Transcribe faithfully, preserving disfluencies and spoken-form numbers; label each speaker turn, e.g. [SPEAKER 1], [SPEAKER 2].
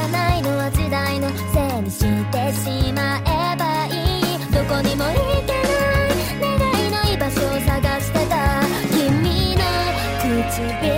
[SPEAKER 1] らないのは時代のせいにしてしまえばいい。どこにも行けない願いの居場所を探してた君の唇